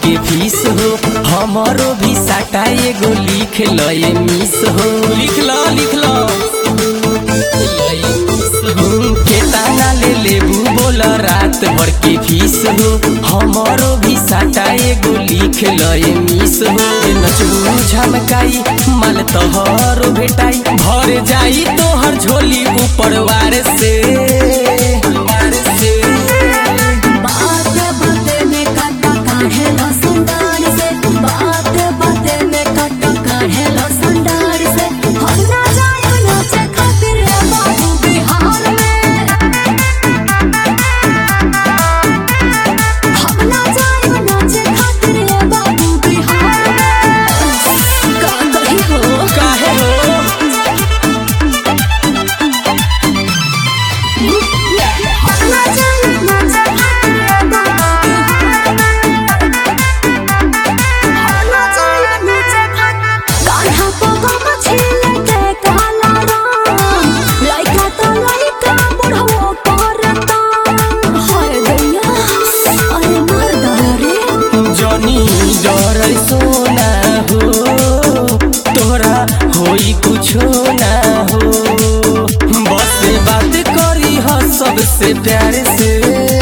के फीस हो हमारो भी साटा एगो लिख लए मिस हो लिख लो केतना ले लेबू बोल रात भर के फीस हो हमारो भी साटा एगो लिख लए मिस हो नचबू झमकाई माल तोहरो भेटाई भर जाई तोहर झोली ऊपर वार से डर सोना हो तोरा होई कुछो ना हो बस बात करी हो सबसे प्यार से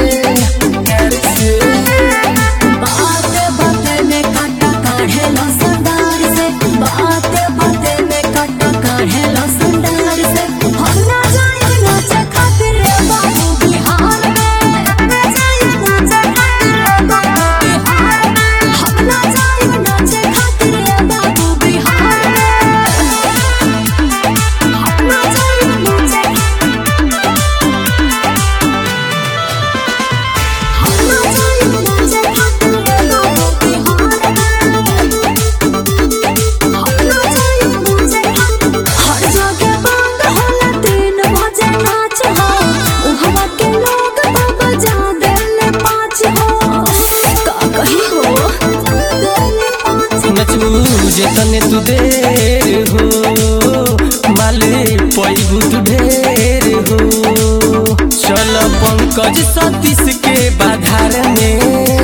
जेतने तू देर हो माले पैबू तू ढेर हो चल पंकज सतीश के बाधार में